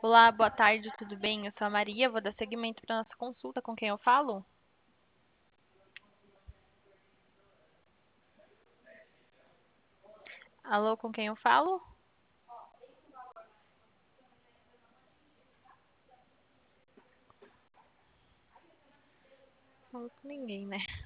Olá, boa tarde, tudo bem? Eu sou a Maria, vou dar seguimento para nossa consulta. Com quem eu falo? Alô, com quem eu falo? Falo com ninguém, né?